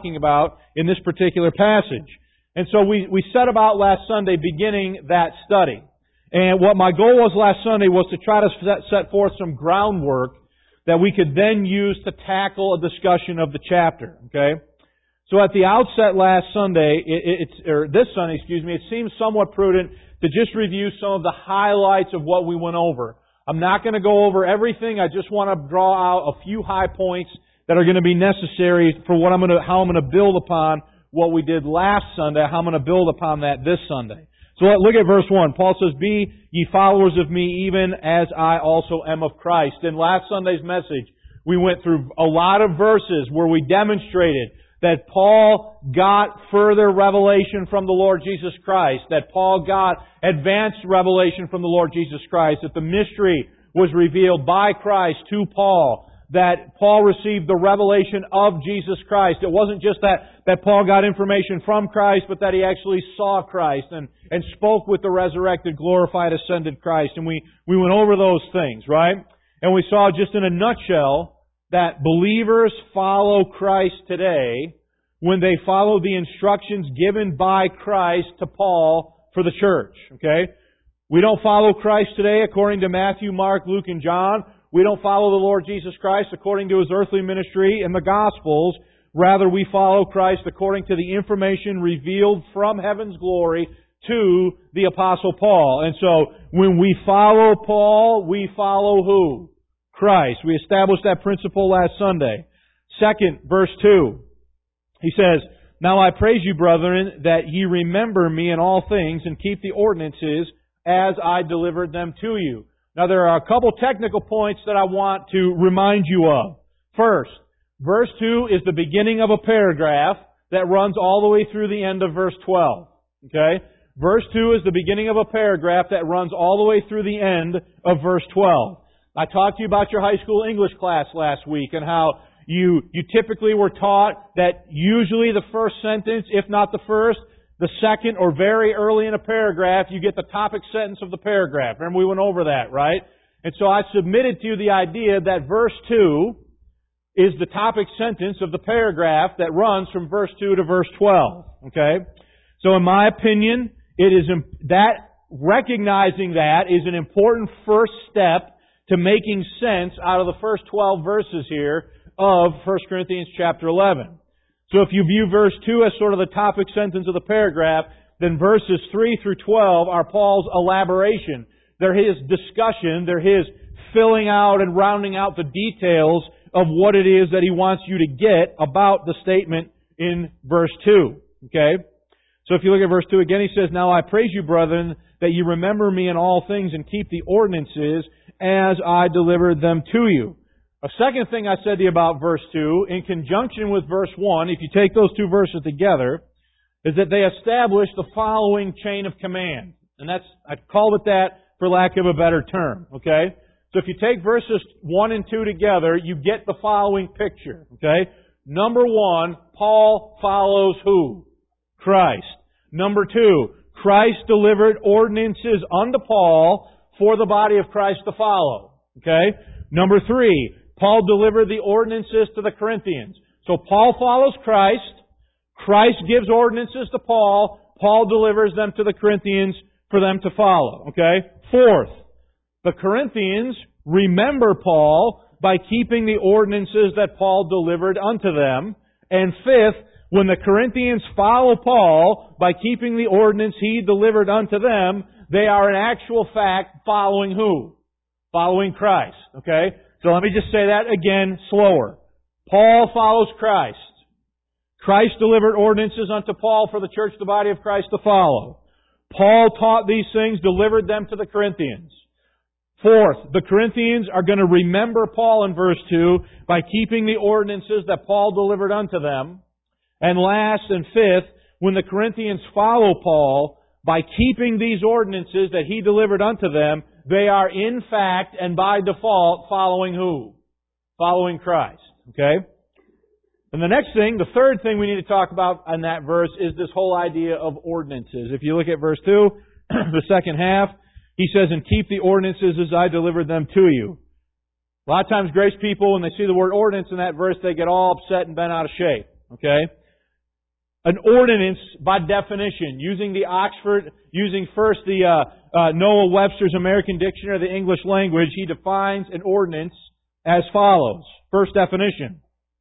talking about in this particular passage. And so we set about last Sunday beginning that study. And what my goal was last Sunday was to try to set forth some groundwork that we could then use to tackle a discussion of the chapter. Okay? So at the outset last Sunday, this Sunday, it seems somewhat prudent to just review some of the highlights of what we went over. I'm not going to go over everything. I just want to draw out a few high points that are going to be necessary for how I'm going to build upon what we did last Sunday, how I'm going to build upon that this Sunday. So look at verse 1. Paul says, "Be ye followers of me, even as I also am of Christ." In last Sunday's message, we went through a lot of verses where we demonstrated that Paul got further revelation from the Lord Jesus Christ, that Paul got advanced revelation from the Lord Jesus Christ, that the mystery was revealed by Christ to Paul, that Paul received the revelation of Jesus Christ. It wasn't just that Paul got information from Christ, but that he actually saw Christ and spoke with the resurrected, glorified, ascended Christ. And we went over those things, right? And we saw just in a nutshell that believers follow Christ today when they follow the instructions given by Christ to Paul for the church. Okay? We don't follow Christ today according to Matthew, Mark, Luke, and John. We don't follow the Lord Jesus Christ according to His earthly ministry in the Gospels. Rather, we follow Christ according to the information revealed from heaven's glory to the Apostle Paul. And so, when we follow Paul, we follow who? Christ. We established that principle last Sunday. Second, verse 2. He says, "Now I praise you, brethren, that ye remember me in all things, and keep the ordinances as I delivered them to you." Now there are a couple technical points that I want to remind you of. First, verse 2 is the beginning of a paragraph that runs all the way through the end of verse 12. Okay? Verse 2 is the beginning of a paragraph that runs all the way through the end of verse 12. I talked to you about your high school English class last week and how you typically were taught that usually the first sentence, if not the first, the second or very early in a paragraph, you get the topic sentence of the paragraph. Remember we went over that, right? And so I submitted to you the idea that verse 2 is the topic sentence of the paragraph that runs from verse 2 to verse 12. Okay? So in my opinion, recognizing that is an important first step to making sense out of the first 12 verses here of 1 Corinthians chapter 11. So if you view verse 2 as sort of the topic sentence of the paragraph, then verses 3 through 12 are Paul's elaboration. They're his discussion. They're his filling out and rounding out the details of what it is that he wants you to get about the statement in verse 2. Okay? So if you look at verse 2 again, he says, "Now I praise you, brethren, that you remember me in all things and keep the ordinances as I delivered them to you." A second thing I said to you about verse 2, in conjunction with verse 1, if you take those two verses together, is that they establish the following chain of command. And I called it that for lack of a better term. Okay? So if you take verses 1 and 2 together, you get the following picture. Okay? Number 1, Paul follows who? Christ. Number 2, Christ delivered ordinances unto Paul for the body of Christ to follow. Okay? Number 3, Paul delivered the ordinances to the Corinthians. So Paul follows Christ. Christ gives ordinances to Paul. Paul delivers them to the Corinthians for them to follow. Okay? Fourth, the Corinthians remember Paul by keeping the ordinances that Paul delivered unto them. And fifth, when the Corinthians follow Paul by keeping the ordinance he delivered unto them, they are in actual fact following who? Following Christ. Okay? So let me just say that again slower. Paul follows Christ. Christ delivered ordinances unto Paul for the church, the body of Christ, to follow. Paul taught these things, delivered them to the Corinthians. Fourth, the Corinthians are going to remember Paul in verse 2 by keeping the ordinances that Paul delivered unto them. And last and fifth, when the Corinthians follow Paul by keeping these ordinances that he delivered unto them, they are in fact and by default following who? Following Christ. Okay? And the next thing, the third thing we need to talk about in that verse is this whole idea of ordinances. If you look at verse 2, the second half, he says, "And keep the ordinances as I delivered them to you." A lot of times grace people, when they see the word ordinance in that verse, they get all upset and bent out of shape. Okay? An ordinance, by definition, using first the Noah Webster's American Dictionary of the English Language, he defines an ordinance as follows. First definition: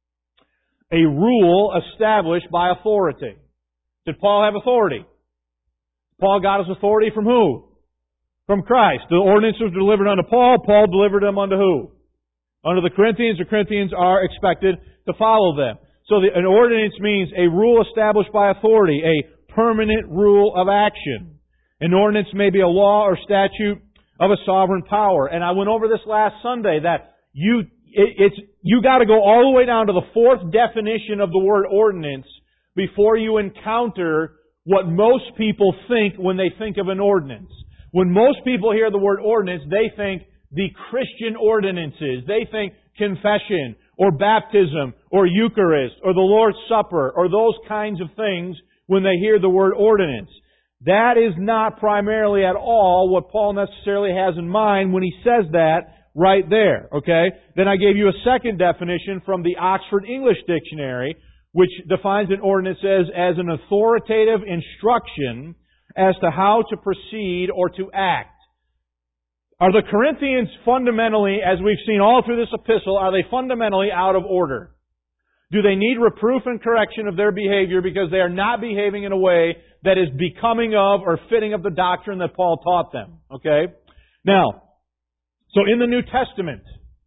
a rule established by authority. Did Paul have authority? Paul got his authority from who? From Christ. The ordinance was delivered unto Paul. Paul delivered them unto who? Unto the Corinthians. The Corinthians are expected to follow them. So an ordinance means a rule established by authority, a permanent rule of action. An ordinance may be a law or statute of a sovereign power. And I went over this last Sunday that you got to go all the way down to the fourth definition of the word ordinance before you encounter what most people think when they think of an ordinance. When most people hear the word ordinance, they think the Christian ordinances. They think confession or baptism or Eucharist or the Lord's Supper or those kinds of things when they hear the word ordinance. That is not primarily at all what Paul necessarily has in mind when he says that right there. Okay? Then I gave you a second definition from the Oxford English Dictionary, which defines an ordinance as an authoritative instruction as to how to proceed or to act. Are the Corinthians fundamentally, as we've seen all through this epistle, are they fundamentally out of order? Do they need reproof and correction of their behavior because they are not behaving in a way that is becoming of or fitting of the doctrine that Paul taught them? Okay? Now, so in the New Testament,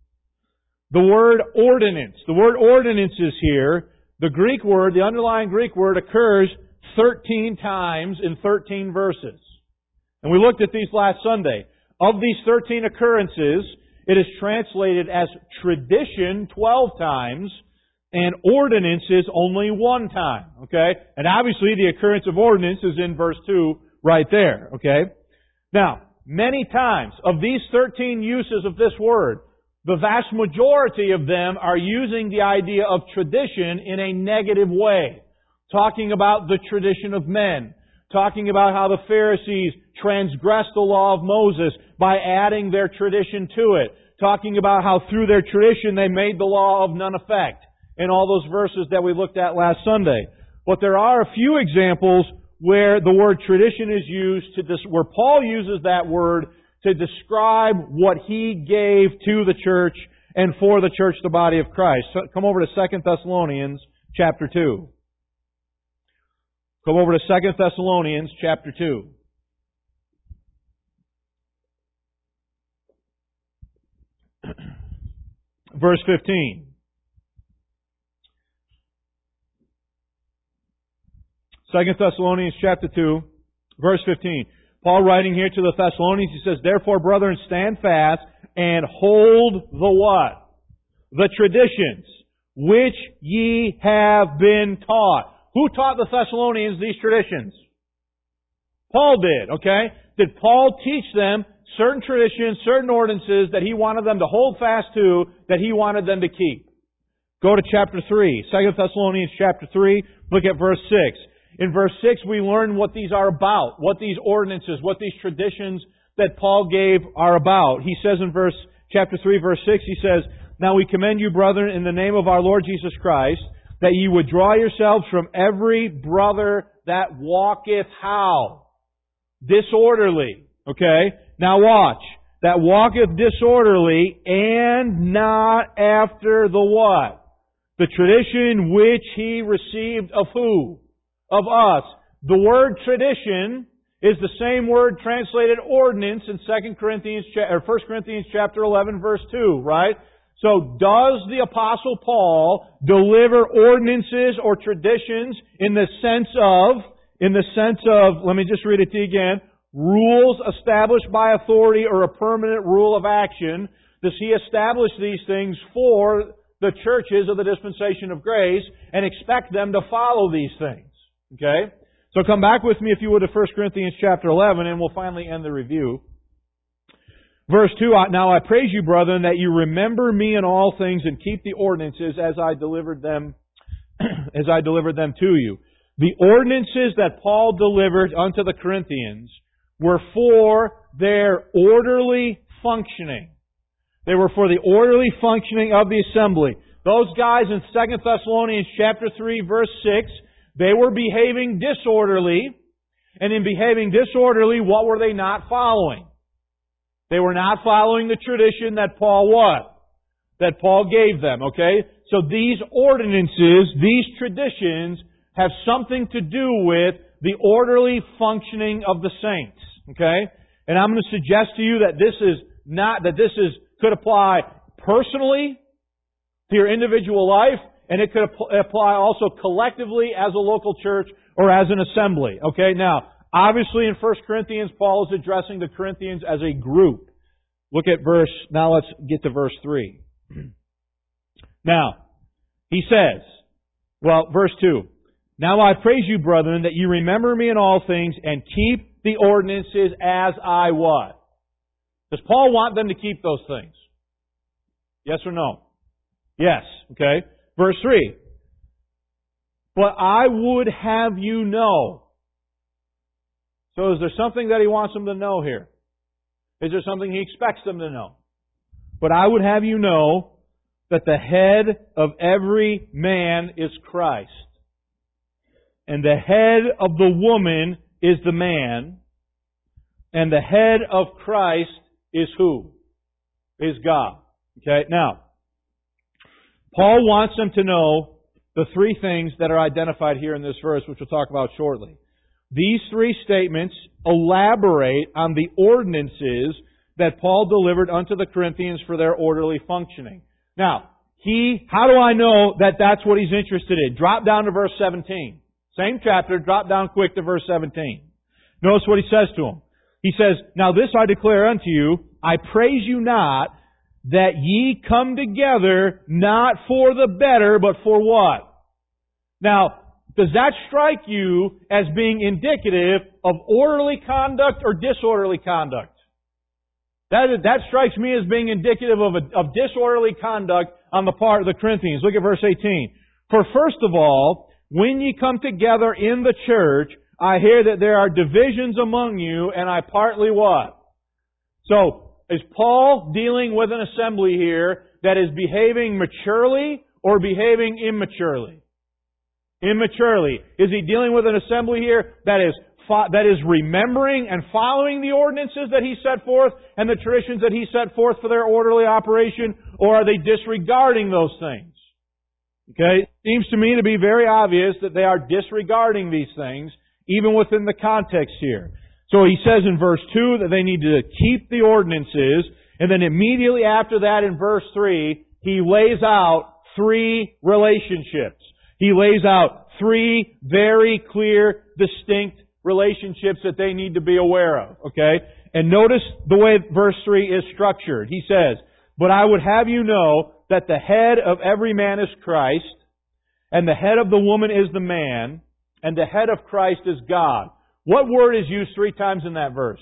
the word ordinance is here. The Greek word, the underlying Greek word, occurs 13 times in 13 verses. And we looked at these last Sunday. Of these 13 occurrences, it is translated as tradition 12 times and ordinances only 1 time. Okay? And obviously the occurrence of ordinance is in verse 2 right there. Okay? Now, many times of these 13 uses of this word, the vast majority of them are using the idea of tradition in a negative way. Talking about the tradition of men. Talking about how the Pharisees transgressed the law of Moses by adding their tradition to it. Talking about how through their tradition they made the law of none effect. In all those verses that we looked at last Sunday. But there are a few examples where the word tradition is used where Paul uses that word to describe what he gave to the church and for the church, the body of Christ. So come over to 2 Thessalonians chapter 2. Come over to 2 Thessalonians chapter 2. Verse 15. 2 Thessalonians chapter 2, verse 15. Paul writing here to the Thessalonians, he says, "Therefore, brethren, stand fast and hold the what? The traditions which ye have been taught." Who taught the Thessalonians these traditions? Paul did, okay? Did Paul teach them certain traditions, certain ordinances that he wanted them to hold fast to, that he wanted them to keep? Go to chapter 3, 2 Thessalonians chapter 3, look at verse 6. In verse 6, we learn what these are about, what these ordinances, what these traditions that Paul gave are about. He says in chapter 3, verse 6, he says, "Now we commend you, brethren, in the name of our Lord Jesus Christ, that ye would draw yourselves from every brother that walketh how? Disorderly." Okay? Now watch. That walketh disorderly and not after the what? The tradition which he received of who? Of us. The word tradition is the same word translated ordinance in 1 Corinthians chapter 11 verse 2, right? So does the Apostle Paul deliver ordinances or traditions in the sense of, let me just read it to you again, rules established by authority or a permanent rule of action? Does he establish these things for the churches of the dispensation of grace and expect them to follow these things? Okay? So come back with me, if you would, to 1 Corinthians chapter 11, and we'll finally end the review. Verse 2, "Now I praise you, brethren, that you remember me in all things and keep the ordinances as I delivered them to you." The ordinances that Paul delivered unto the Corinthians were for their orderly functioning. They were for the orderly functioning of the assembly. Those guys in 2 Thessalonians chapter 3, verse 6, They were behaving disorderly, and in behaving disorderly, what were they not following? They were not following the tradition that Paul what? That Paul gave them, okay? So these ordinances, these traditions, have something to do with the orderly functioning of the saints, okay? And I'm going to suggest to you that could apply personally to your individual life, and it could apply also collectively as a local church or as an assembly. Okay, now, obviously in 1 Corinthians, Paul is addressing the Corinthians as a group. Now let's get to verse 3. Now, he says, verse 2, "Now I praise you, brethren, that you remember me in all things and keep the ordinances as I what?" Does Paul want them to keep those things? Yes or no? Yes. Okay. Verse 3. "But I would have you know." So is there something that he wants them to know here? Is there something he expects them to know? "But I would have you know that the head of every man is Christ, and the head of the woman is the man, and the head of Christ is who? Is God." Okay, now, Paul wants them to know the three things that are identified here in this verse, which we'll talk about shortly. These three statements elaborate on the ordinances that Paul delivered unto the Corinthians for their orderly functioning. Now, how do I know that that's what he's interested in? Drop down to verse 17. Same chapter, drop down quick to verse 17. Notice what he says to them. He says, "Now this I declare unto you, I praise you not, that ye come together not for the better, but for what?" Now, does that strike you as being indicative of orderly conduct or disorderly conduct? That strikes me as being indicative of disorderly conduct on the part of the Corinthians. Look at verse 18. "For first of all, when ye come together in the church, I hear that there are divisions among you, and I partly what?" So, is Paul dealing with an assembly here that is behaving maturely or behaving immaturely? Immaturely. Is he dealing with an assembly here that is remembering and following the ordinances that he set forth and the traditions that he set forth for their orderly operation, or are they disregarding those things? Okay? It seems to me to be very obvious that they are disregarding these things, even within the context here. So he says in verse 2 that they need to keep the ordinances, and then immediately after that in verse 3, he lays out three relationships. He lays out three very clear, distinct relationships that they need to be aware of. Okay? And notice the way verse 3 is structured. He says, "But I would have you know that the head of every man is Christ, and the head of the woman is the man, and the head of Christ is God." What word is used 3 times in that verse?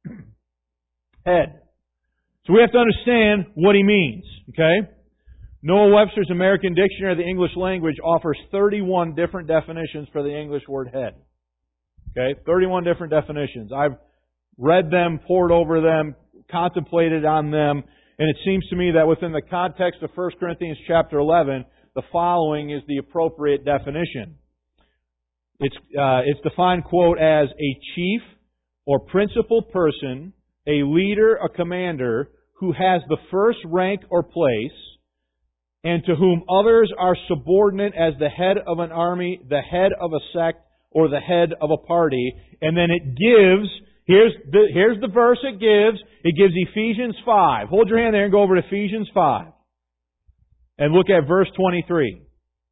Head. So we have to understand what he means. Okay? Noah Webster's American Dictionary of the English Language offers 31 different definitions for the English word head. Okay? 31 different definitions. I've read them, pored over them, contemplated on them, and it seems to me that within the context of 1 Corinthians chapter 11, the following is the appropriate definition. It's defined, quote, as a chief or principal person, a leader, a commander, who has the first rank or place, and to whom others are subordinate as the head of an army, the head of a sect, or the head of a party. And then it gives, here's the verse it gives Ephesians 5. Hold your hand there and go over to Ephesians 5. And look at verse 23.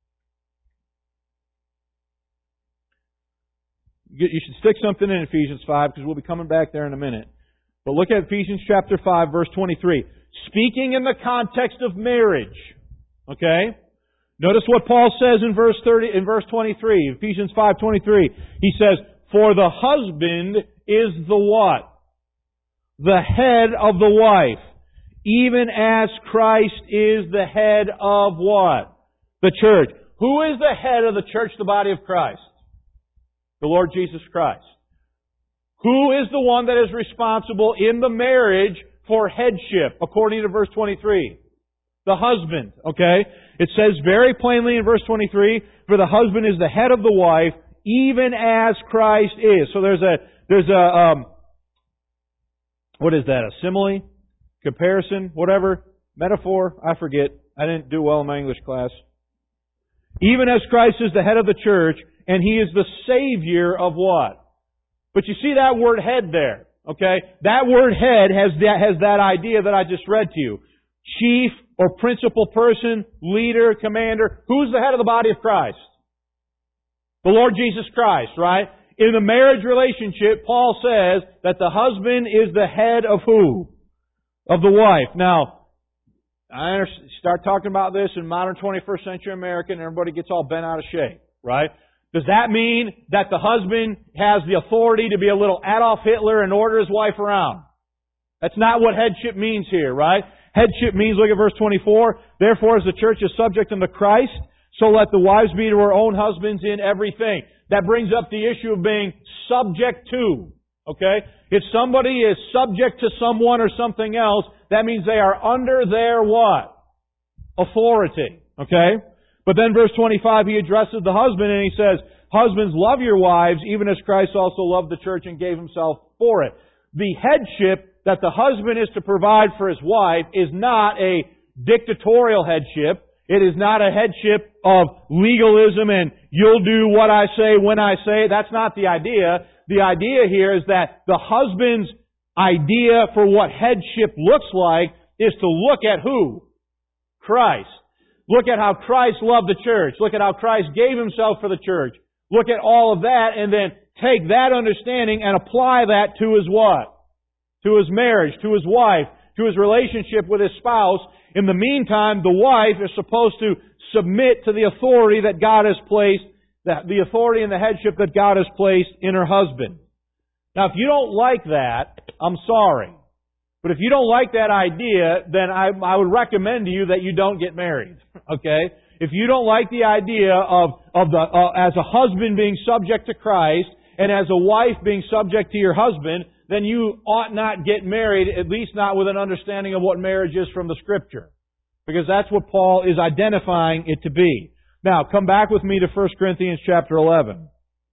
You should stick something in Ephesians 5 because we'll be coming back there in a minute. But look at Ephesians chapter 5, verse 23. Speaking in the context of marriage. Okay? Notice what Paul says in verse 23. Ephesians 5:23. He says, "For the husband is the what? The head of the wife, even as Christ is the head of what? The church." Who is the head of the church, the body of Christ? The Lord Jesus Christ. Who is the one that is responsible in the marriage for headship, according to verse 23? the husband. Okay? It says very plainly in verse 23, for the husband is the head of the wife, even as Christ is. So there's a what is that? A simile? Comparison? Whatever? Metaphor? I forget. I didn't do well in my English class. Even as Christ is the head of the church, and He is the Savior of what? But you see that word head there. Okay? That word head has that idea that I just read to you. Chief or principal person, leader, commander. Who's the head of the body of Christ? The Lord Jesus Christ, right? In the marriage relationship, Paul says that the husband is the head of who? Of the wife. Now, I start talking about this in modern 21st century America and everybody gets all bent out of shape, right? Does that mean that the husband has the authority to be a little Adolf Hitler and order his wife around? That's not what headship means here, right? Headship means, look at verse 24, therefore as the church is subject unto Christ, so let the wives be to her own husbands in everything. That brings up the issue of being subject to. Okay? If somebody is subject to someone or something else, that means they are under their what? Authority. Okay? But then verse 25, he addresses the husband and he says, husbands, love your wives, even as Christ also loved the church and gave Himself for it. The headship that the husband is to provide for his wife is not a dictatorial headship. It is not a headship of legalism and you'll do what I say when I say. That's not the idea. The idea here is that the husband's idea for what headship looks like is to look at who? Christ. Look at how Christ loved the church. Look at how Christ gave Himself for the church. Look at all of that and then take that understanding and apply that to his what? To his marriage, to his wife, to his relationship with his spouse. In the meantime, the wife is supposed to submit to the authority that God has placed, the authority and the headship that God has placed in her husband. Now, if you don't like that, I'm sorry. But if you don't like that idea, then I would recommend to you that you don't get married. Okay? If you don't like the idea of as a husband being subject to Christ and as a wife being subject to your husband, then you ought not get married, at least not with an understanding of what marriage is from the Scripture. Because that's what Paul is identifying it to be. Now, come back with me to 1 Corinthians chapter 11.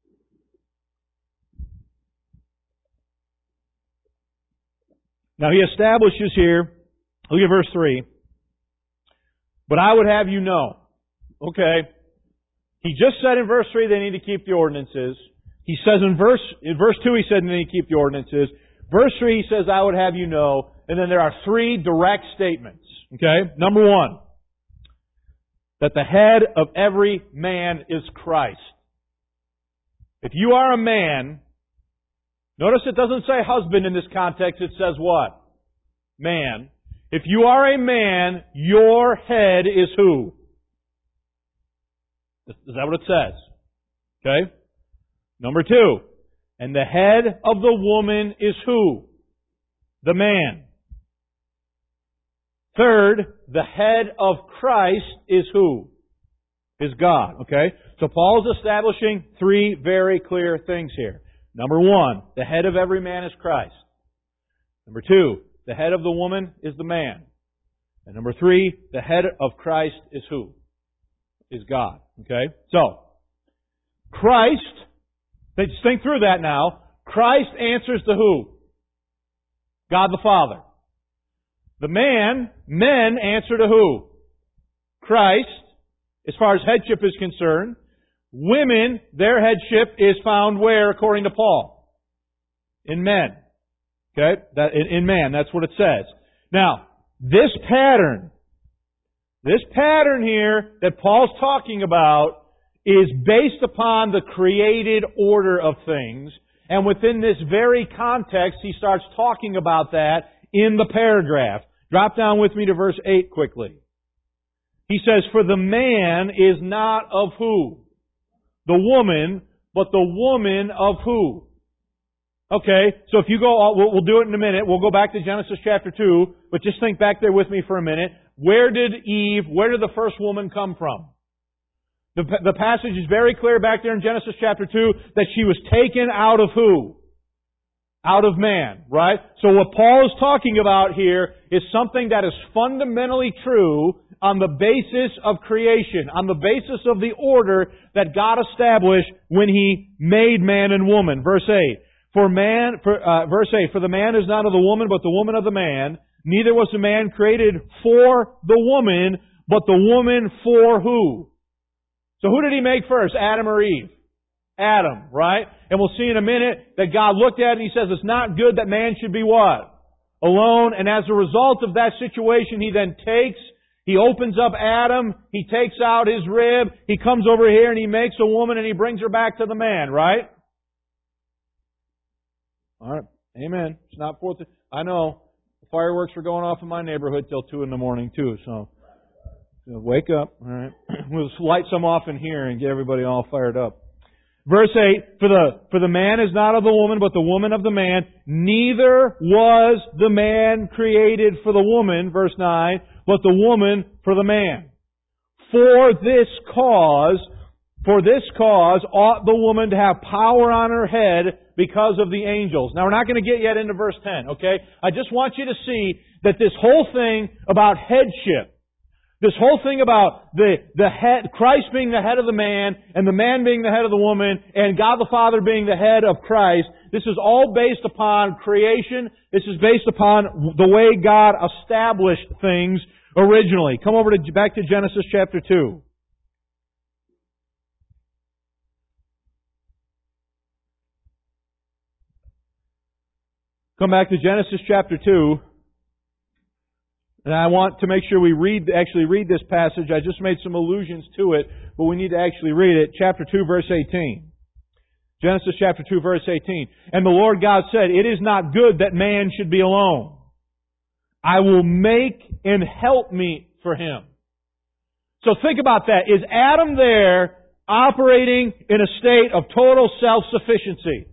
Now, he establishes here, look at verse 3, but I would have you know. Okay, he just said in verse 3 they need to keep the ordinances. He says in verse 2 he said they need to keep the ordinances. Verse 3 he says, I would have you know. And then there are three direct statements. Okay? Number one, that the head of every man is Christ. If you are a man, notice it doesn't say husband in this context, it says what? Man. If you are a man, your head is who? Is that what it says? Okay? Number two, and the head of the woman is who? The man. Third, the head of Christ is who? Is God. Okay? So Paul is establishing three very clear things here. Number one, the head of every man is Christ. Number two, the head of the woman is the man. And number three, the head of Christ is who? Is God. Okay? So, Christ, just think through that now. Christ answers to who? God the Father. The men answer to who? Christ, as far as headship is concerned. Women, their headship is found where, according to Paul? In men. Okay? In man, that's what it says. Now, this pattern here that Paul's talking about is based upon the created order of things. And within this very context, he starts talking about that in the paragraph. Drop down with me to verse 8 quickly. He says, for the man is not of who? The woman, but the woman of who? Okay, so if you go, we'll do it in a minute. We'll go back to Genesis chapter 2, but just think back there with me for a minute. Where did the first woman come from? The passage is very clear back there in Genesis chapter 2 that she was taken out of who? out of man, right? So what Paul is talking about here is something that is fundamentally true on the basis of creation, on the basis of the order that God established when He made man and woman. Verse 8. Verse 8, for the man is not of the woman, but the woman of the man. Neither was the man created for the woman, but the woman for who? So who did He make first, Adam or Eve? Adam, right? And we'll see in a minute that God looked at it and He says it's not good that man should be what? Alone. And as a result of that situation, He then He opens up Adam, He takes out his rib, He comes over here and He makes a woman and He brings her back to the man, right? Alright, amen. It's not 4th. I know. The fireworks were going off in my neighborhood till 2 in the morning too, so wake up, alright? We'll light some off in here and get everybody all fired up. Verse 8, for the man is not of the woman, but the woman of the man. Neither was the man created for the woman, verse 9, but the woman for the man. For this cause ought the woman to have power on her head because of the angels. Now we're not going to get yet into verse 10, okay? I just want you to see that this whole thing about headship, this whole thing about the head, Christ being the head of the man, and the man being the head of the woman, and God the Father being the head of Christ, this is all based upon creation. This is based upon the way God established things originally. Come over back to Genesis chapter 2. Come back to Genesis chapter 2. And I want to make sure we actually read this passage. I just made some allusions to it, but we need to actually read it. Chapter 2, verse 18. Genesis chapter 2, verse 18. And the Lord God said, it is not good that man should be alone. I will make an helpmeet for him. So think about that. Is Adam there operating in a state of total self-sufficiency?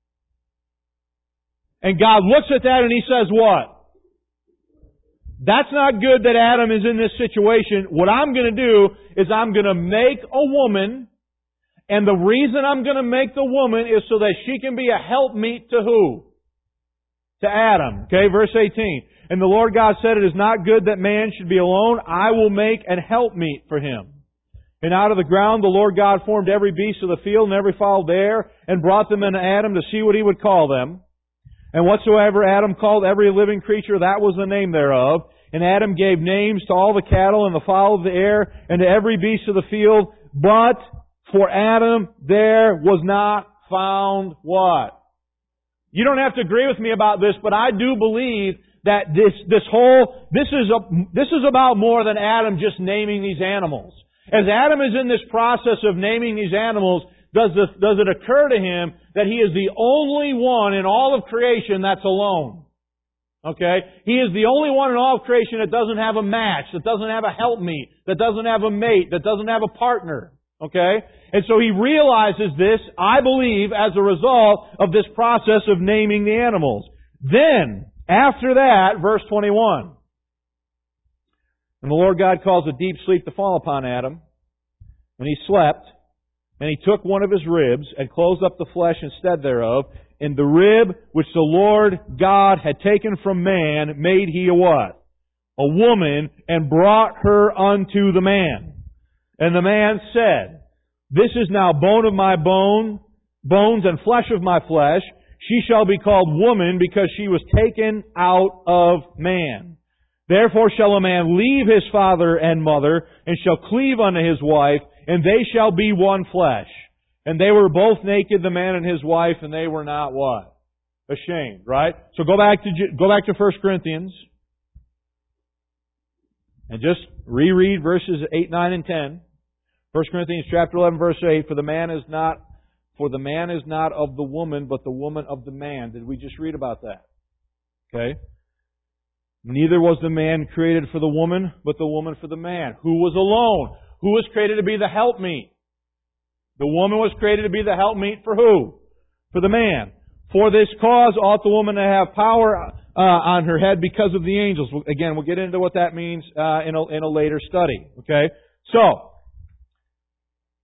And God looks at that and He says what? That's not good that Adam is in this situation. What I'm going to do is I'm going to make a woman, and the reason I'm going to make the woman is so that she can be a helpmeet to who? To Adam. Okay, verse 18. And the Lord God said, it is not good that man should be alone. I will make an helpmeet for him. And out of the ground the Lord God formed every beast of the field and every fowl there, and brought them unto Adam to see what he would call them. And whatsoever Adam called every living creature, that was the name thereof. And Adam gave names to all the cattle and the fowl of the air and to every beast of the field. But for Adam there was not found what? You don't have to agree with me about this, but I do believe that this is about more than Adam just naming these animals. As Adam is in this process of naming these animals, does it occur to him that he is the only one in all of creation that's alone? Okay? He is the only one in all of creation that doesn't have a match, that doesn't have a helpmeet, that doesn't have a mate, that doesn't have a partner. Okay? And so he realizes this, I believe, as a result of this process of naming the animals. Then, after that, verse 21. And the Lord God caused a deep sleep to fall upon Adam, and he slept. And He took one of his ribs and closed up the flesh instead thereof. And the rib which the Lord God had taken from man made He a what? A woman, and brought her unto the man. And the man said, this is now bone of my bones and flesh of my flesh. She shall be called woman because she was taken out of man. Therefore shall a man leave his father and mother, and shall cleave unto his wife, and they shall be one flesh. And they were both naked, the man and his wife, and they were not what? Ashamed, right? So go back to 1 Corinthians, and just reread verses 8, 9, and 10. 1 Corinthians chapter 11, verse 8, For the man is not of the woman, but the woman of the man. Did we just read about that? Okay. Neither was the man created for the woman, but the woman for the man. Who was alone? Who was created to be the helpmeet? The woman was created to be the helpmeet for who? For the man. For this cause ought the woman to have power on her head because of the angels. Again, we'll get into what that means in a later study. Okay? So,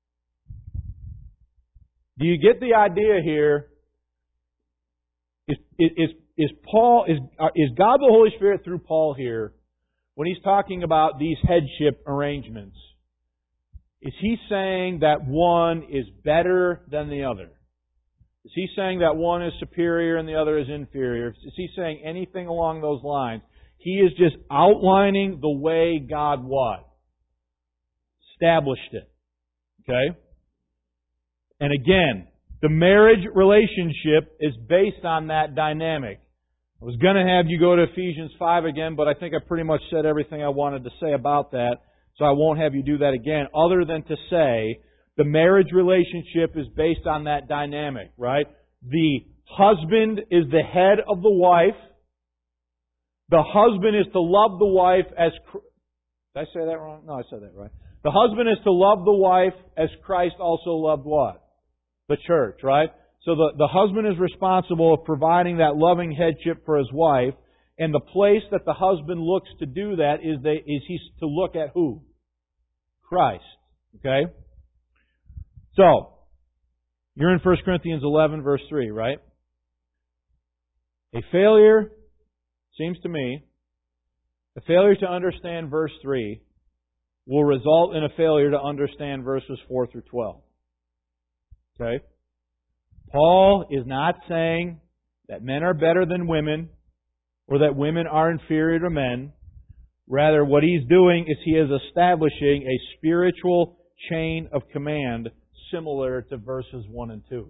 do you get the idea here? is God the Holy Spirit through Paul here, when he's talking about these headship arrangements, is he saying that one is better than the other? Is he saying that one is superior and the other is inferior? Is he saying anything along those lines? He is just outlining the way God what? Established it. Okay? And again, the marriage relationship is based on that dynamic. I was going to have you go to Ephesians 5 again, but I think I pretty much said everything I wanted to say about that, so I won't have you do that again, other than to say the marriage relationship is based on that dynamic, right? The husband is the head of the wife. The husband is to love the wife as... Did I say that wrong? No, I said that right. The husband is to love the wife as Christ also loved what? The church, right? So the husband is responsible for providing that loving headship for his wife, and the place that the husband looks to do that is he's to look at who? Christ. Okay? So, you're in 1 Corinthians 11, verse 3, right? A failure, seems to me, a failure to understand verse 3 will result in a failure to understand verses 4 through 12. Okay? Paul is not saying that men are better than women or that women are inferior to men. Rather, what he's doing is he is establishing a spiritual chain of command similar to verses 1 and 2.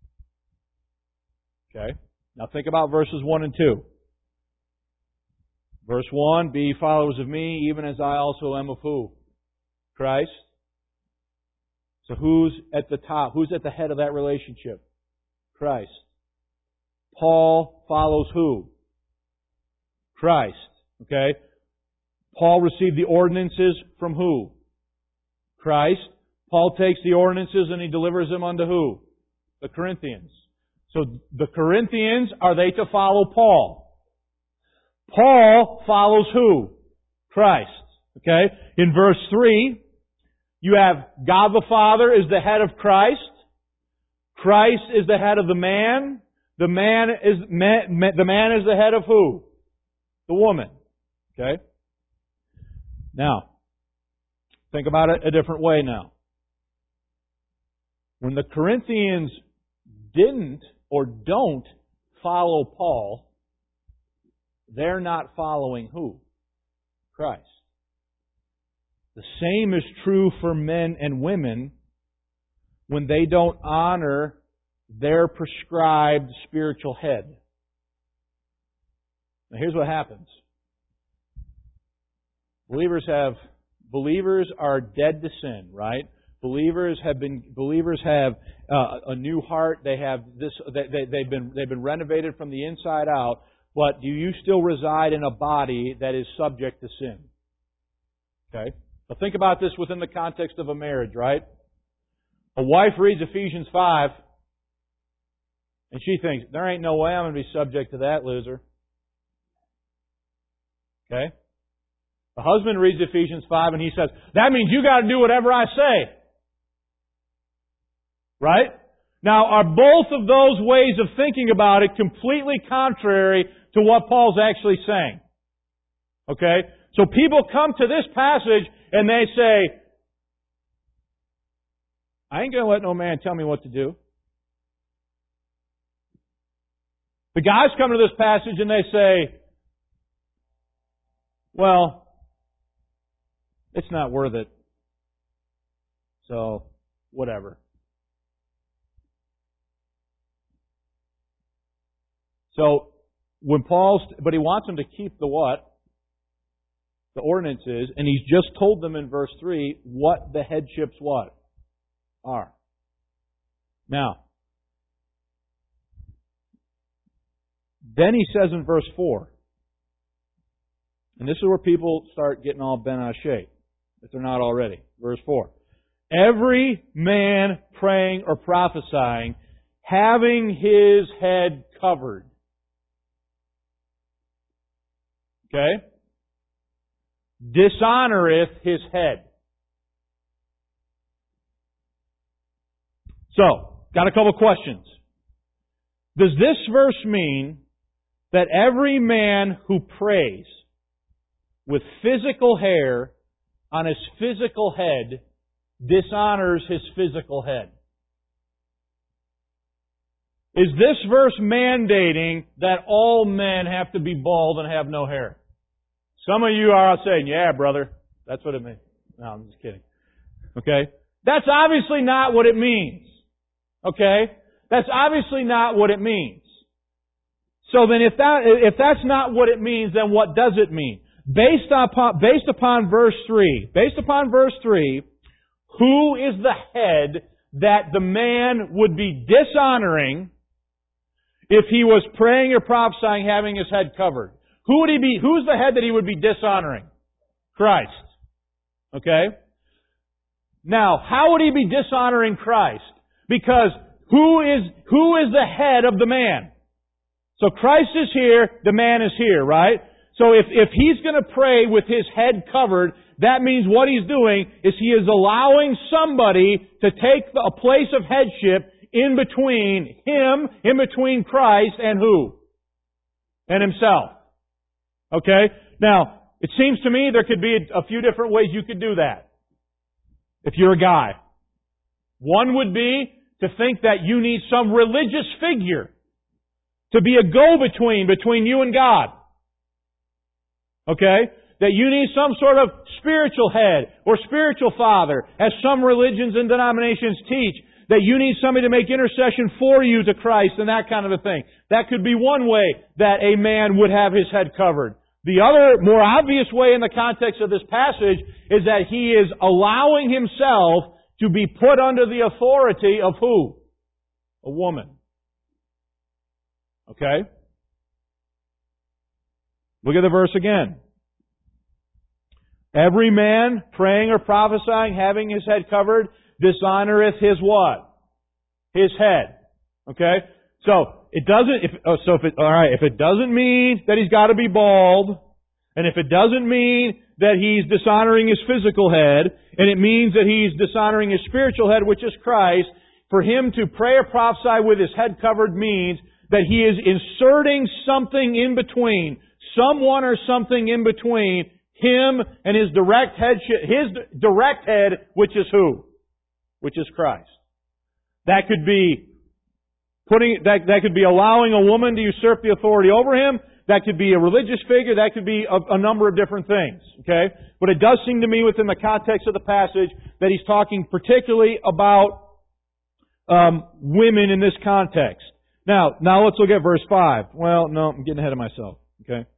Okay? Now think about verses 1 and 2. Verse 1, be followers of me, even as I also am of who? Christ. So who's at the top? Who's at the head of that relationship? Christ. Paul follows who? Christ. Okay? Paul received the ordinances from who? Christ. Paul takes the ordinances and he delivers them unto who? The Corinthians. So the Corinthians, are they to follow Paul? Paul follows who? Christ. Okay? In verse 3, you have God the Father is the head of Christ. Christ is the head of the man. The man is the head of who? The woman. Okay? Now, think about it a different way now. When the Corinthians didn't or don't follow Paul, they're not following who? Christ. The same is true for men and women when they don't honor their prescribed spiritual head. Now here's what happens. Believers are dead to sin, right? Believers have a new heart. They have this. They've been renovated from the inside out. But do you still reside in a body that is subject to sin? Okay. Now think about this within the context of a marriage, right? A wife reads Ephesians 5, and she thinks, there ain't no way I'm going to be subject to that loser. Okay? The husband reads Ephesians 5, and he says, that means you got to do whatever I say. Right? Now, are both of those ways of thinking about it completely contrary to what Paul's actually saying? Okay? So people come to this passage and they say, I ain't going to let no man tell me what to do. The guys come to this passage and they say, well, it's not worth it. So, whatever. So, but he wants them to keep the what? The ordinances, and he's just told them in verse 3 what the headships what? Are. Now, then he says in verse 4, and this is where people start getting all bent out of shape, if they're not already. Verse 4. Every man praying or prophesying, having his head covered. Okay? Dishonoreth his head. So, got a couple questions. Does this verse mean that every man who prays with physical hair on his physical head dishonors his physical head. Is this verse mandating that all men have to be bald and have no hair? Some of you are saying, yeah, brother, that's what it means. No, I'm just kidding. Okay? That's obviously not what it means. Okay? That's obviously not what it means. So then if that's not what it means, then what does it mean? Based upon verse 3, who is the head that the man would be dishonoring if he was praying or prophesying having his head covered? Who would he be? Who's the head that he would be dishonoring? Christ. Okay? Now, how would he be dishonoring Christ? Because who is the head of the man? So Christ is here, the man is here, right? So if he's going to pray with his head covered, that means what he's doing is he is allowing somebody to take a place of headship in between him, in between Christ, and who? And himself. Okay? Now, it seems to me there could be a few different ways you could do that. If you're a guy. One would be to think that you need some religious figure to be a go-between between you and God. Okay? That you need some sort of spiritual head or spiritual father, as some religions and denominations teach, that you need somebody to make intercession for you to Christ and that kind of a thing. That could be one way that a man would have his head covered. The other, more obvious way in the context of this passage is that he is allowing himself to be put under the authority of who? A woman. Okay? Look at the verse again. Every man praying or prophesying, having his head covered, dishonoreth his what? His head. Okay? So, if it doesn't mean that he's got to be bald, and if it doesn't mean that he's dishonoring his physical head, and it means that he's dishonoring his spiritual head, which is Christ, for him to pray or prophesy with his head covered means that he is inserting something in between, someone or something in between him and his direct head, which is who? Which is Christ. That could be that could be allowing a woman to usurp the authority over him. That could be a religious figure. That could be a number of different things. Okay? But it does seem to me within the context of the passage that he's talking particularly about women in this context. Now let's look at verse 5. Well, no, I'm getting ahead of myself. Okay?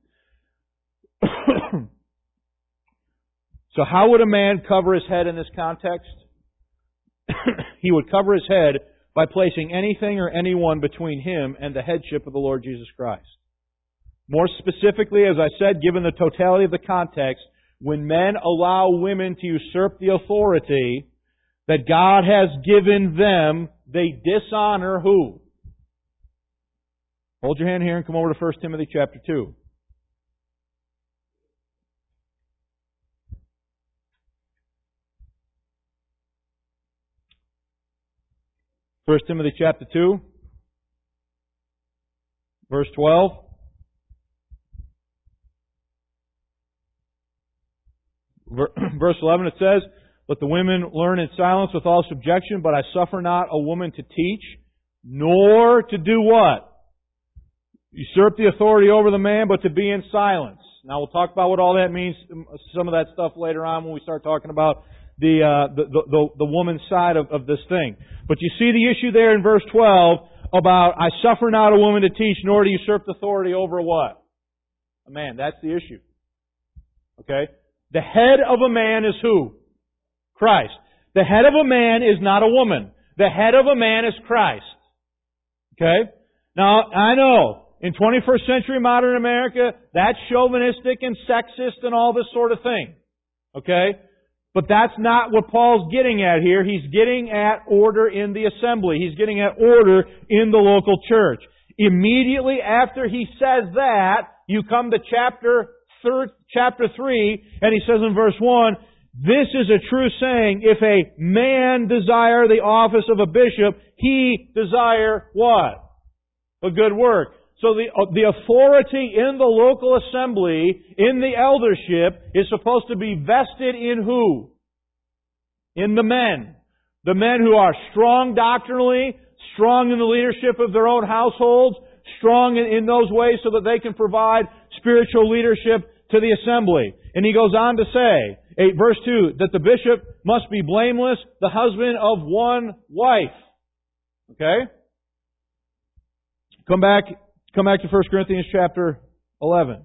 So how would a man cover his head in this context? He would cover his head by placing anything or anyone between him and the headship of the Lord Jesus Christ. More specifically, as I said, given the totality of the context, when men allow women to usurp the authority that God has given them, they dishonor who? Hold your hand here and come over to 1 Timothy chapter 2. 1 Timothy chapter 2, verse 12. Verse 11 it says, "Let the women learn in silence with all subjection, but I suffer not a woman to teach, nor to do what? Usurp the authority over the man, but to be in silence." Now we'll talk about what all that means, some of that stuff later on when we start talking about the woman's side of this thing. But you see the issue there in verse 12 about, I suffer not a woman to teach, nor to usurp authority over what? A man. That's the issue. Okay? The head of a man is who? Christ. The head of a man is not a woman. The head of a man is Christ. Okay? Now, I know, in 21st century modern America, that's chauvinistic and sexist and all this sort of thing. Okay? But that's not what Paul's getting at here. He's getting at order in the assembly. He's getting at order in the local church. Immediately after he says that, you come to chapter 3, and he says in verse 1, "This is a true saying, if a man desire the office of a bishop, he desire" what? A good work. So the authority in the local assembly, in the eldership, is supposed to be vested in who? In the men. The men who are strong doctrinally, strong in the leadership of their own households, strong in those ways so that they can provide spiritual leadership to the assembly. And he goes on to say, verse 2, that the bishop must be blameless, the husband of one wife. Okay? Come back to 1 Corinthians chapter 11.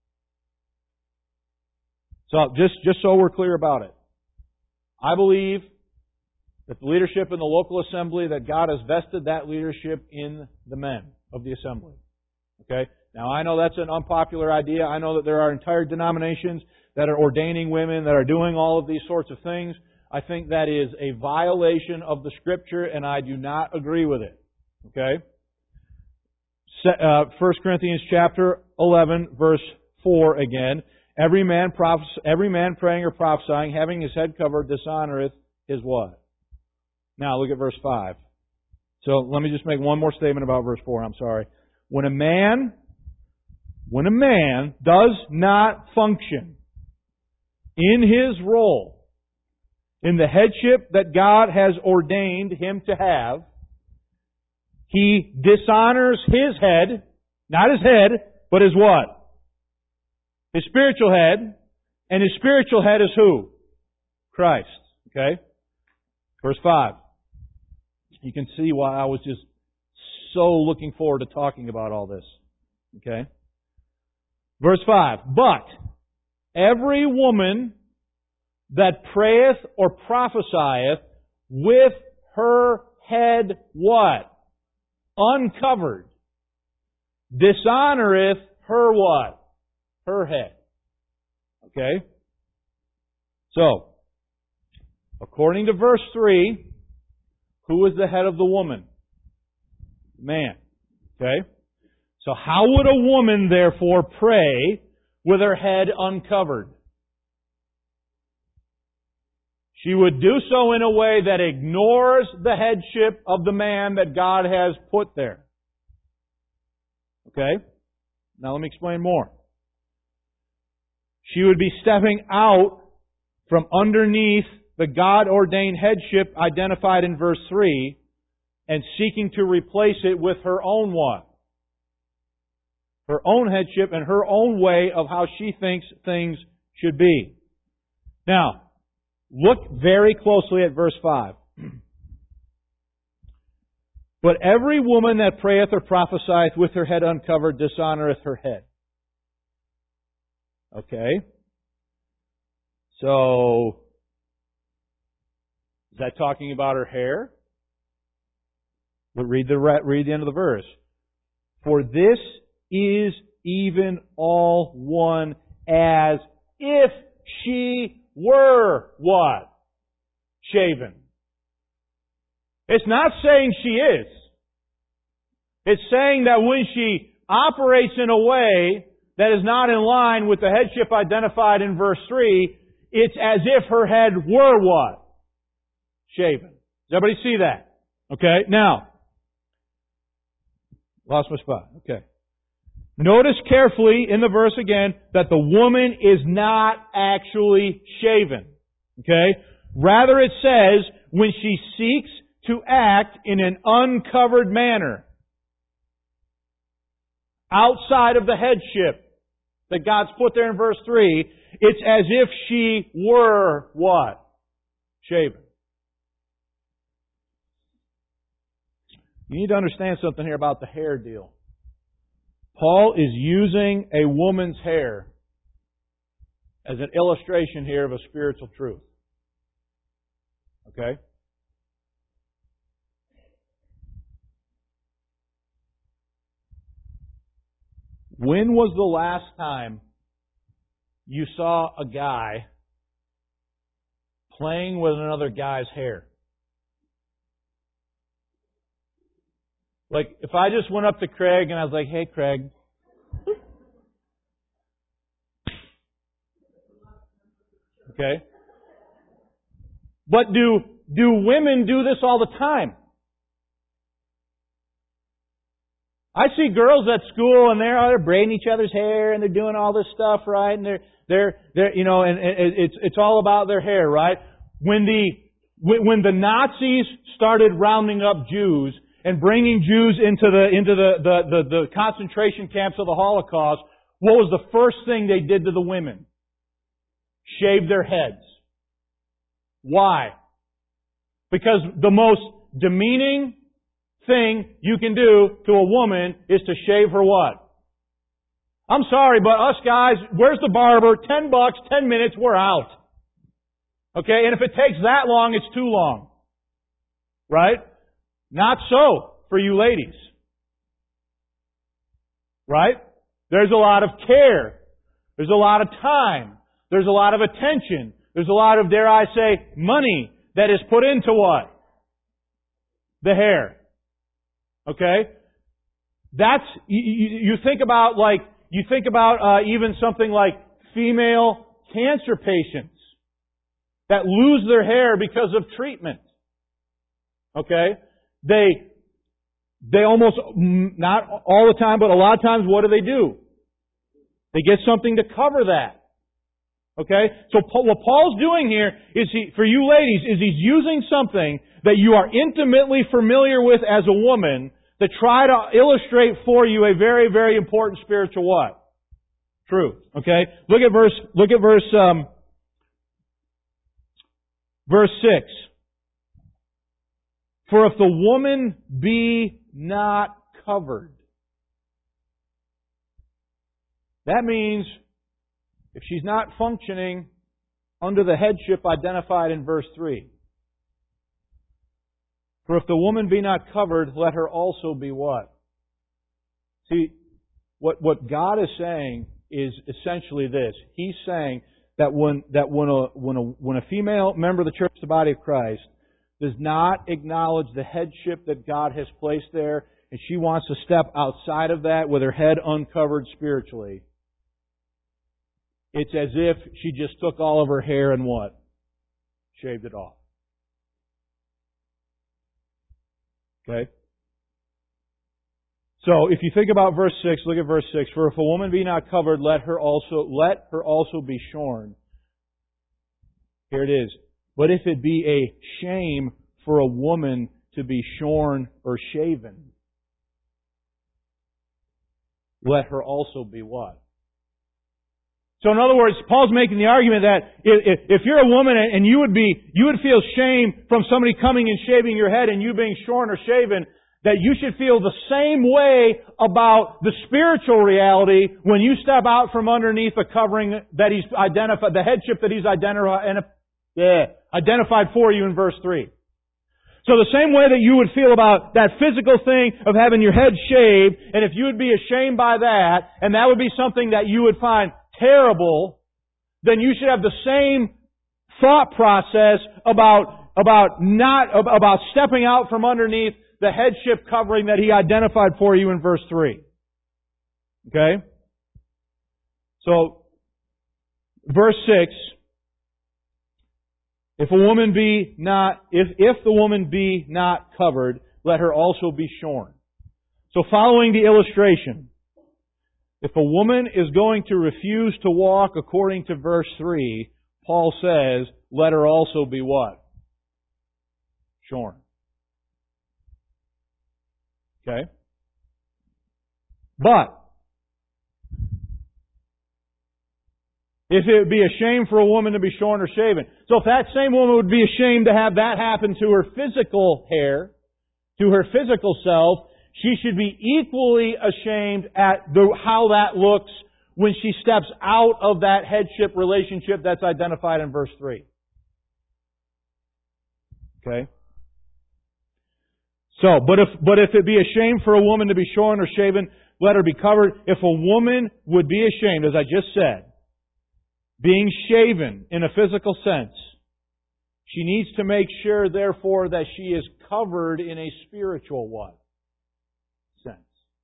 So, just so we're clear about it. I believe that the leadership in the local assembly, that God has vested that leadership in the men of the assembly. Okay? Now, I know that's an unpopular idea. I know that there are entire denominations that are ordaining women, that are doing all of these sorts of things. I think that is a violation of the Scripture, and I do not agree with it. Okay? 1 Corinthians chapter 11, verse 4 again. Every man praying or prophesying, having his head covered, dishonoreth his what? Now look at verse 5. So let me just make one more statement about verse 4. I'm sorry. When a man does not function in his role, in the headship that God has ordained him to have, he dishonors his head, not his head, but his what? His spiritual head. And his spiritual head is who? Christ. Okay? Verse 5. You can see why I was just so looking forward to talking about all this. Okay? Verse 5. But every woman that prayeth or prophesieth with her head what? Uncovered, dishonoreth her what? Her head. Okay? So, according to verse 3, who is the head of the woman? Man. Okay? So how would a woman therefore pray with her head uncovered? She would do so in a way that ignores the headship of the man that God has put there. Okay? Now let me explain more. She would be stepping out from underneath the God-ordained headship identified in verse 3 and seeking to replace it with her own what? Her own headship and her own way of how she thinks things should be. Now, look very closely at verse 5. But every woman that prayeth or prophesieth with her head uncovered dishonoreth her head. Okay? So, is that talking about her hair? But read the end of the verse. For this is even all one as if she were what? Shaven. It's not saying she is. It's saying that when she operates in a way that is not in line with the headship identified in verse 3, it's as if her head were what? Shaven. Does everybody see that? Okay, now, lost my spot. Okay. Notice carefully in the verse again that the woman is not actually shaven. Okay? Rather it says when she seeks to act in an uncovered manner outside of the headship that God's put there in verse 3, it's as if she were what? Shaven. You need to understand something here about the hair deal. Paul is using a woman's hair as an illustration here of a spiritual truth. Okay? When was the last time you saw a guy playing with another guy's hair? Like, if I just went up to Craig and I was like, hey, Craig. Okay? But do women do this all the time? I see girls at school and they're braiding each other's hair and they're doing all this stuff, right? And they're and it's all about their hair, right? When the Nazis started rounding up Jews and bringing Jews into the concentration camps of the Holocaust, what was the first thing they did to the women? Shaved their heads. Why? Because the most demeaning thing you can do to a woman is to shave her what? I'm sorry, but us guys, where's the barber? $10, 10 minutes, we're out. Okay, and if it takes that long, it's too long. Right? Not so for you ladies. Right? There's a lot of care. There's a lot of time. There's a lot of attention. There's a lot of, dare I say, money that is put into what? The hair. Okay? That's, you think about even something like female cancer patients that lose their hair because of treatment. Okay? They almost, not all the time, but a lot of times, what do? They get something to cover that. Okay? So what Paul's doing here is for you ladies, is he's using something that you are intimately familiar with as a woman to try to illustrate for you a very, very important spiritual what? Truth. Okay? Look at verse 6. For if the woman be not covered. That means if she's not functioning under the headship identified in verse 3. For if the woman be not covered, let her also be what? See, what God is saying is essentially this. He's saying that when a female member of the church, the body of Christ, does not acknowledge the headship that God has placed there, and she wants to step outside of that with her head uncovered spiritually, it's as if she just took all of her hair and what? Shaved it off. Okay? So, if you think about verse 6, look at verse 6. For if a woman be not covered, let her also be shorn. Here it is. But if it be a shame for a woman to be shorn or shaven, let her also be what? So in other words, Paul's making the argument that if you're a woman and you would feel shame from somebody coming and shaving your head and you being shorn or shaven, that you should feel the same way about the spiritual reality when you step out from underneath the covering that he's identified, the headship that he's identified for you in verse 3. So the same way that you would feel about that physical thing of having your head shaved, and if you would be ashamed by that, and that would be something that you would find terrible, then you should have the same thought process about stepping out from underneath the headship covering that he identified for you in verse 3. Okay? So, verse 6, if the woman be not covered, let her also be shorn. So following the illustration, if a woman is going to refuse to walk according to verse 3, Paul says, let her also be what? Shorn. Okay? But, if it would be a shame for a woman to be shorn or shaven. So if that same woman would be ashamed to have that happen to her physical hair, to her physical self, she should be equally ashamed at how that looks when she steps out of that headship relationship that's identified in verse 3. Okay? So, but if it be a shame for a woman to be shorn or shaven, let her be covered. If a woman would be ashamed, as I just said, being shaven in a physical sense, she needs to make sure, therefore, that she is covered in a spiritual what? Sense.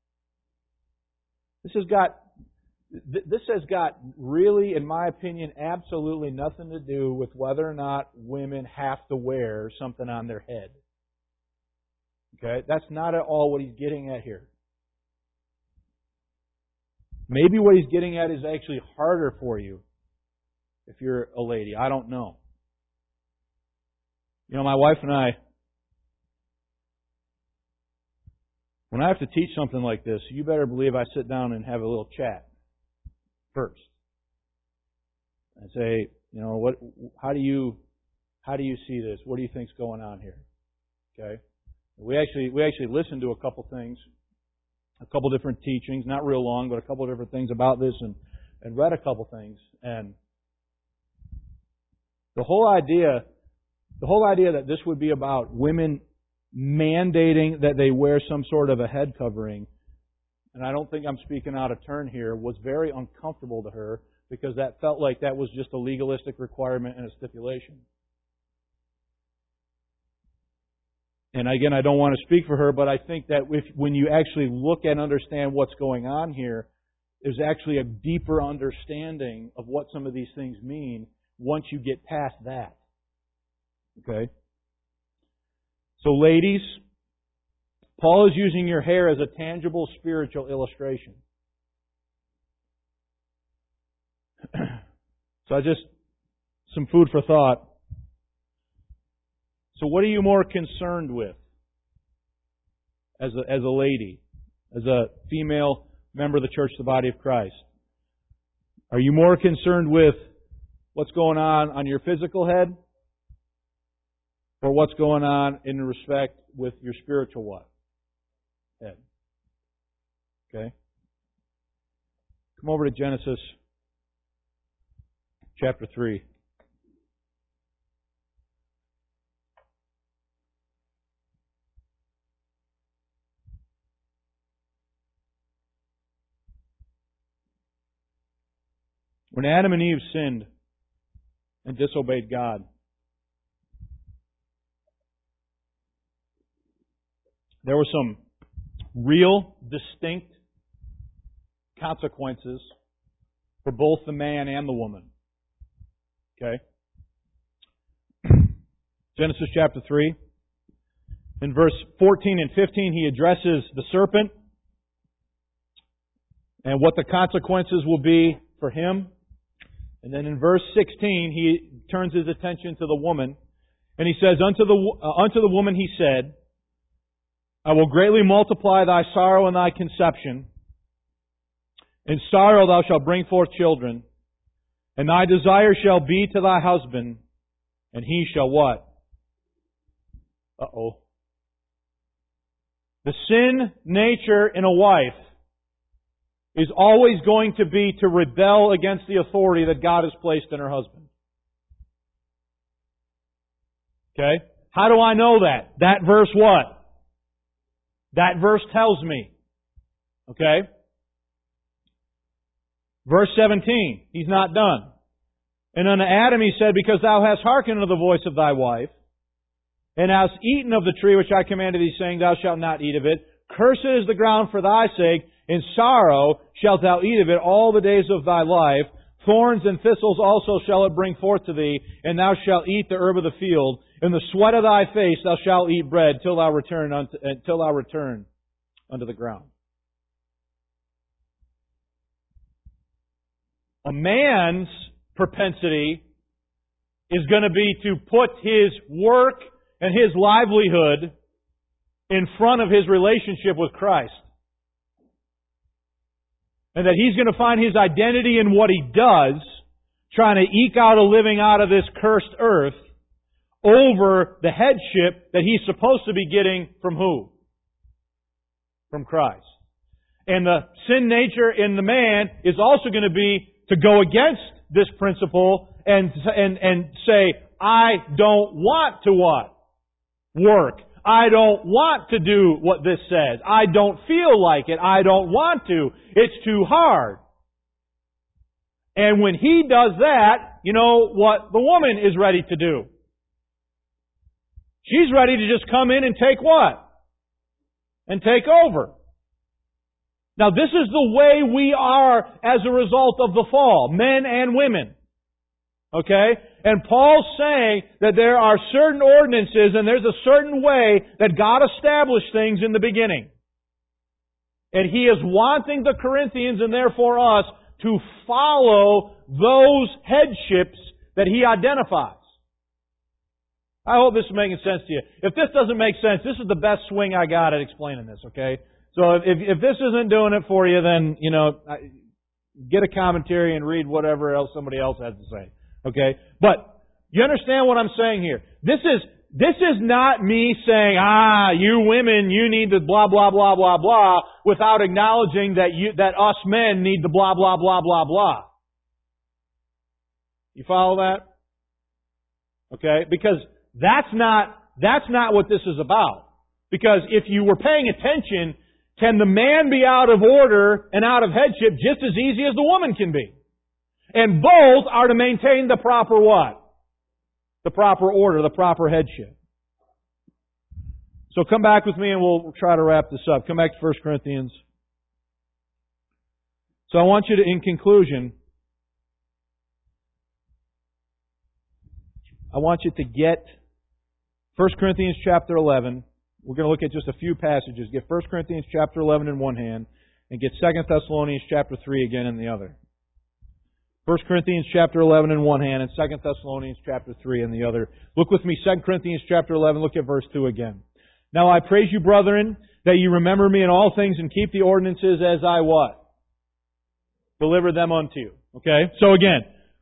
This has got really, in my opinion, absolutely nothing to do with whether or not women have to wear something on their head. Okay? That's not at all what he's getting at here. Maybe what he's getting at is actually harder for you if you're a lady. I don't know. You know, my wife and I, when I have to teach something like this, you better believe I sit down and have a little chat first. And say, you know, how do you see this? What do you think's going on here? Okay? We actually listened to a couple things, a couple different teachings, not real long, but a couple different things about this, and read a couple things. And the whole idea that this would be about women mandating that they wear some sort of a head covering, and I don't think I'm speaking out of turn here, was very uncomfortable to her because that felt like that was just a legalistic requirement and a stipulation. And again, I don't want to speak for her, but I think that when you actually look and understand what's going on here, there's actually a deeper understanding of what some of these things mean once you get past that. Okay? So ladies, Paul is using your hair as a tangible spiritual illustration. So some food for thought. So what are you more concerned with as a lady, as a female member of the church, the body of Christ? Are you more concerned with what's going on your physical head, or what's going on in respect with your spiritual what? Head. Okay? Come over to Genesis chapter 3. When Adam and Eve sinned and disobeyed God, there were some real, distinct consequences for both the man and the woman. Okay? Genesis chapter 3. In verse 14 and 15, he addresses the serpent and what the consequences will be for him. And then in verse 16, he turns his attention to the woman. And he says, Unto the woman he said, I will greatly multiply thy sorrow and thy conception. In sorrow thou shalt bring forth children. And thy desire shall be to thy husband. And he shall what? The sin nature in a wife is always going to be to rebel against the authority that God has placed in her husband. Okay? How do I know that? That verse what? That verse tells me. Okay? Verse 17. He's not done. And unto Adam he said, Because thou hast hearkened unto the voice of thy wife, and hast eaten of the tree which I commanded thee, saying, Thou shalt not eat of it. Cursed is the ground for thy sake. In sorrow shalt thou eat of it all the days of thy life. Thorns and thistles also shall it bring forth to thee, and thou shalt eat the herb of the field. In the sweat of thy face thou shalt eat bread till thou return unto the ground. A man's propensity is going to be to put his work and his livelihood in front of his relationship with Christ. And that he's going to find his identity in what he does, trying to eke out a living out of this cursed earth, over the headship that he's supposed to be getting from who? From Christ. And the sin nature in the man is also going to be to go against this principle and say, I don't want to what? Work. I don't want to do what this says. I don't feel like it. I don't want to. It's too hard. And when he does that, you know what the woman is ready to do? She's ready to just come in and take what? And take over. Now this is the way we are as a result of the fall, men and women. Okay? And Paul's saying that there are certain ordinances and there's a certain way that God established things in the beginning. And he is wanting the Corinthians, and therefore us, to follow those headships that he identifies. I hope this is making sense to you. If this doesn't make sense, this is the best swing I got at explaining this, okay? So if this isn't doing it for you, then, get a commentary and read whatever else somebody else has to say, okay? But you understand what I'm saying here. This is not me saying, you women, you need to blah, blah, blah, blah, blah, without acknowledging that us men need the blah, blah, blah, blah, blah. You follow that? Okay? Because that's not what this is about. Because if you were paying attention, can the man be out of order and out of headship just as easy as the woman can be? And both are to maintain the proper what? The proper order, the proper headship. So come back with me and we'll try to wrap this up. Come back to 1 Corinthians. So I want you to, in conclusion, I want you to get 1 Corinthians chapter 11. We're going to look at just a few passages. Get 1 Corinthians chapter 11 in one hand and get 2 Thessalonians chapter 3 again in the other. 1 Corinthians chapter 11 in one hand and 2 Thessalonians chapter 3 in the other. Look with me, 2 Corinthians chapter 11, look at verse 2 again. Now I praise you, brethren, that you remember me in all things and keep the ordinances as I what? Deliver them unto you. Okay? So again,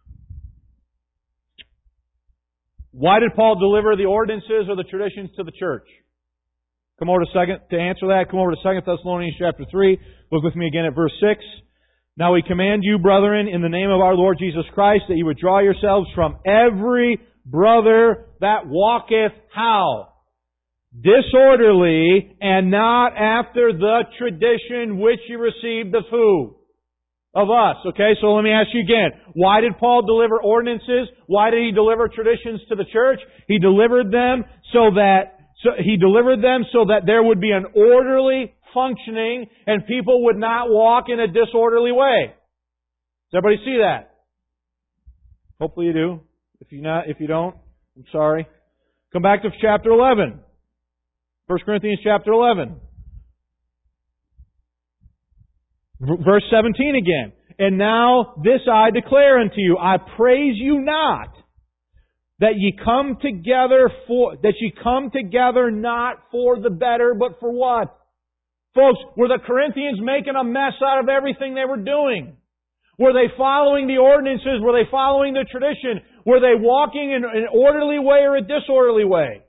why did Paul deliver the ordinances or the traditions to the church? Come over to answer that, come over to 2 Thessalonians chapter 3. Look with me again at verse 6. Now we command you, brethren, in the name of our Lord Jesus Christ, that you withdraw yourselves from every brother that walketh how? Disorderly, and not after the tradition which you received of who? Of us. Okay, so let me ask you again. Why did Paul deliver ordinances? Why did he deliver traditions to the church? He delivered them so that there would be an orderly functioning and people would not walk in a disorderly way. Does everybody see that? Hopefully you do. If you don't, I'm sorry. Come back to chapter 11. 1 Corinthians chapter 11. Verse 17 again. And now this I declare unto you, I praise you not that ye come together not for the better, but for what? Folks, were the Corinthians making a mess out of everything they were doing? Were they following the ordinances? Were they following the tradition? Were they walking in an orderly way or a disorderly way?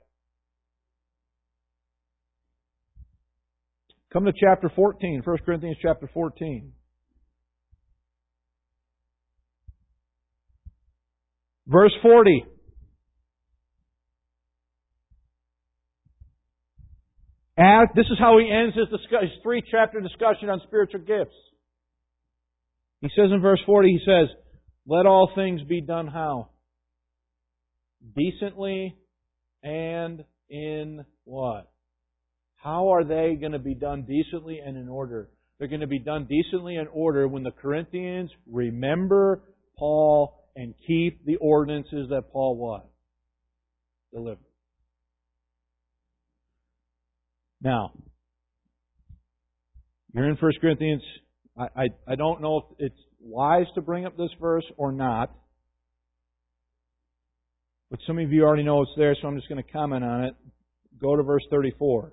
Come to chapter 14, 1 Corinthians chapter 14. Verse 40. This is how he ends his 3-chapter discussion on spiritual gifts. He says in verse 40, he says, let all things be done how? Decently and in what? How are they going to be done decently and in order? They're going to be done decently and in order when the Corinthians remember Paul and keep the ordinances that Paul what? Delivered. Now, you're in 1 Corinthians. I don't know if it's wise to bring up this verse or not. But some of you already know it's there, so I'm just going to comment on it. Go to verse 34.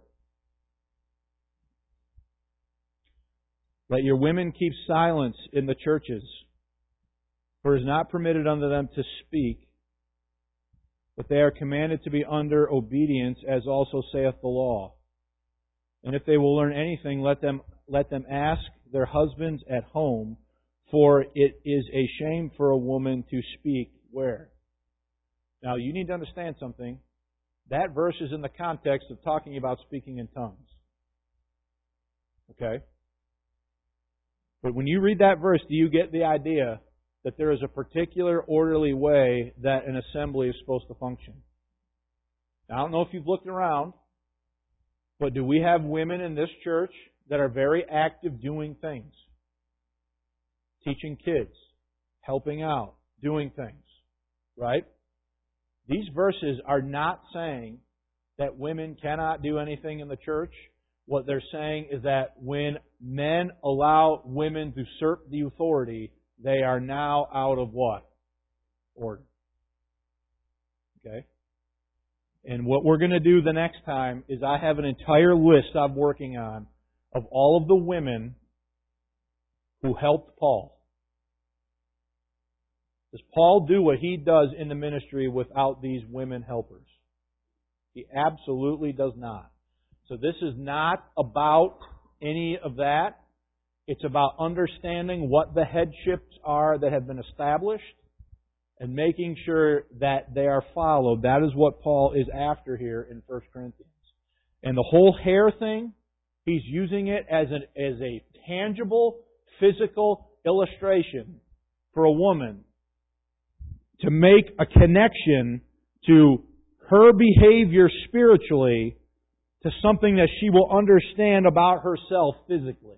Let your women keep silence in the churches, for it is not permitted unto them to speak, but they are commanded to be under obedience, as also saith the law. And if they will learn anything, let them ask their husbands at home, for it is a shame for a woman to speak where? Now, you need to understand something. That verse is in the context of talking about speaking in tongues. Okay? But when you read that verse, do you get the idea that there is a particular orderly way that an assembly is supposed to function? Now, I don't know if you've looked around, but do we have women in this church that are very active doing things? Teaching kids, helping out, doing things. Right? These verses are not saying that women cannot do anything in the church. what they're saying is that when men allow women to usurp the authority, they are now out of what? Order. Okay? And what we're going to do the next time is I have an entire list I'm working on of all of the women who helped Paul. Does Paul do what he does in the ministry without these women helpers? He absolutely does not. So this is not about any of that. It's about understanding what the headships are that have been established and making sure that they are followed. That is what Paul is after here in 1 Corinthians. And the whole hair thing, he's using it as a tangible, physical illustration for a woman to make a connection to her behavior spiritually to something that she will understand about herself physically.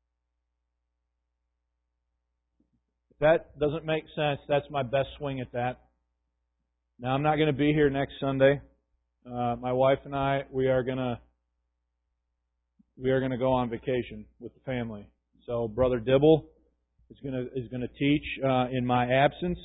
If that doesn't make sense, that's my best swing at that. Now, I'm not going to be here next Sunday. My wife and I, we are going to go on vacation with the family. So Brother Dibble is going to teach in my absence.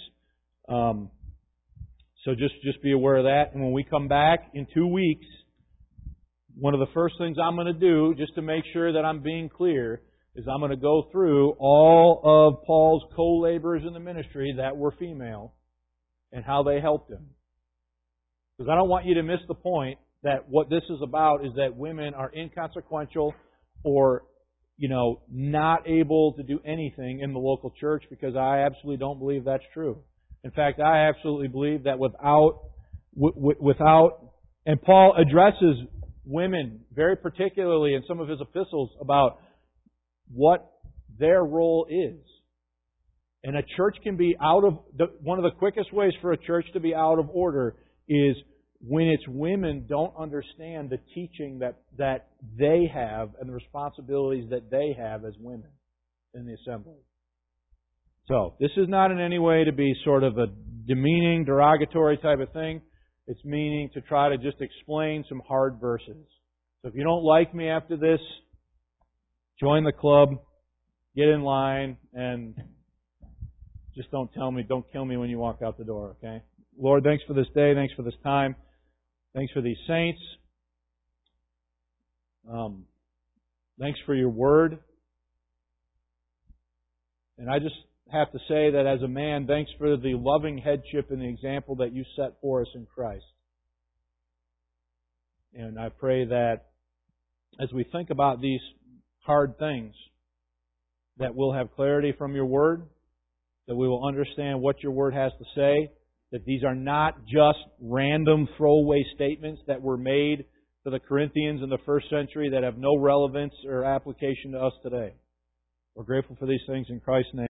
So just be aware of that. And when we come back in 2 weeks, one of the first things I'm going to do, just to make sure that I'm being clear, is I'm going to go through all of Paul's co-laborers in the ministry that were female and how they helped him. Because I don't want you to miss the point that what this is about is that women are inconsequential or, not able to do anything in the local church, because I absolutely don't believe that's true. In fact, I absolutely believe that without, and Paul addresses women very particularly in some of his epistles about what their role is. And a church can be one of the quickest ways for a church to be out of order is when its women don't understand the teaching that they have and the responsibilities that they have as women in the assembly. So, this is not in any way to be sort of a demeaning, derogatory type of thing. It's meaning to try to just explain some hard verses. So if you don't like me after this, join the club, get in line, and just don't kill me when you walk out the door, okay? Lord, thanks for this day, thanks for this time, thanks for these saints. Thanks for your word. And I just have to say that as a man, thanks for the loving headship and the example that you set for us in Christ. And I pray that as we think about these hard things, that we'll have clarity from your word, that we will understand what your word has to say, that these are not just random throwaway statements that were made to the Corinthians in the first century that have no relevance or application to us today. We're grateful for these things in Christ's name.